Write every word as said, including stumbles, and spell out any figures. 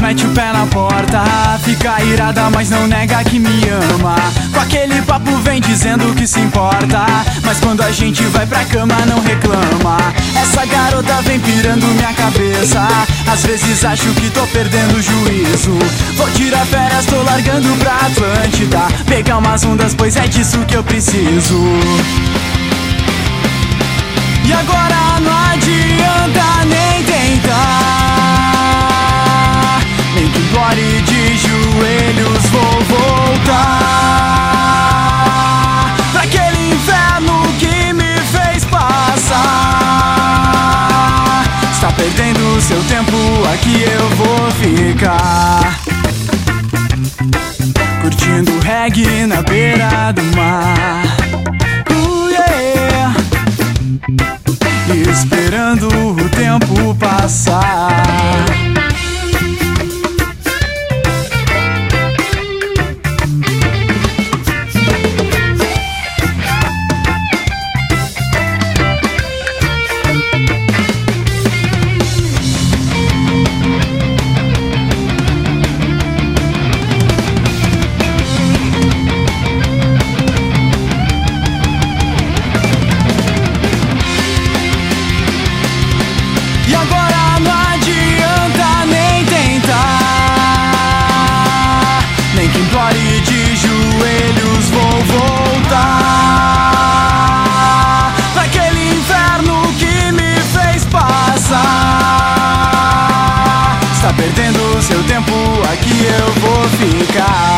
mete o pé na porta, fica irada, mas não nega que me ama. Com aquele papo vem dizendo que se importa, mas quando a gente vai pra cama não reclama. Essa garota vem pirando minha cabeça, às vezes acho que tô perdendo o juízo. Vou tirar férias, tô largando pra Atlântida, pegar umas ondas, pois é disso que eu preciso. E agora não adianta nem tentar, nem que implore de joelhos, vou voltar pra aquele inferno que me fez passar. Está perdendo seu tempo, aqui eu vou ficar, curtindo reggae na beira do mar, uh, yeah. Esperando o tempo passar. E agora não adianta nem tentar, nem que implore de joelhos, vou voltar pra aquele inferno que me fez passar. Está perdendo seu tempo, aqui eu vou ficar.